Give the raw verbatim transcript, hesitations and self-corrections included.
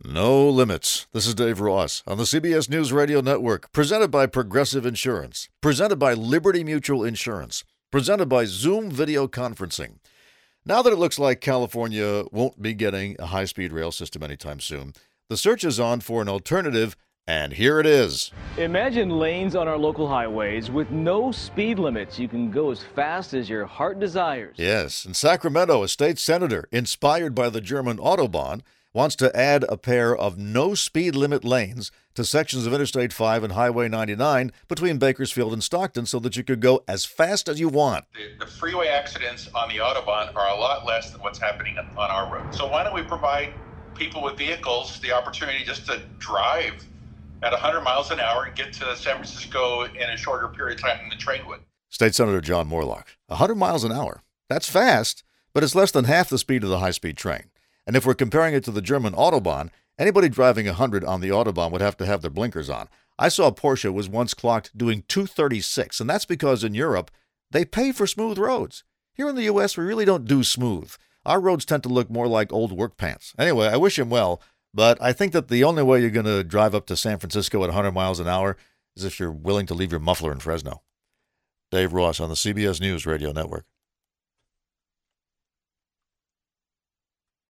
No limits. This is Dave Ross on the C B S News Radio Network, presented by Progressive Insurance, presented by Liberty Mutual Insurance, presented by Zoom Video Conferencing. Now that it looks like California won't be getting a high-speed rail system anytime soon, the search is on for an alternative, and here it is. Imagine lanes on our local highways with no speed limits. You can go as fast as your heart desires. Yes, in Sacramento, a state senator, inspired by the German Autobahn, wants to add a pair of no-speed limit lanes to sections of Interstate five and Highway ninety-nine between Bakersfield and Stockton so that you could go as fast as you want. The, the freeway accidents on the Autobahn are a lot less than what's happening on our road. So why don't we provide people with vehicles the opportunity just to drive at one hundred miles an hour and get to San Francisco in a shorter period of time than the train would? State Senator John Moorlach. one hundred miles an hour. That's fast, but it's less than half the speed of the high-speed train. And if we're comparing it to the German Autobahn, anybody driving one hundred on the Autobahn would have to have their blinkers on. I saw a Porsche was once clocked doing two thirty-six, and that's because in Europe, they pay for smooth roads. Here in the U S, we really don't do smooth. Our roads tend to look more like old work pants. Anyway, I wish him well, but I think that the only way you're going to drive up to San Francisco at one hundred miles an hour is if you're willing to leave your muffler in Fresno. Dave Ross on the C B S News Radio Network.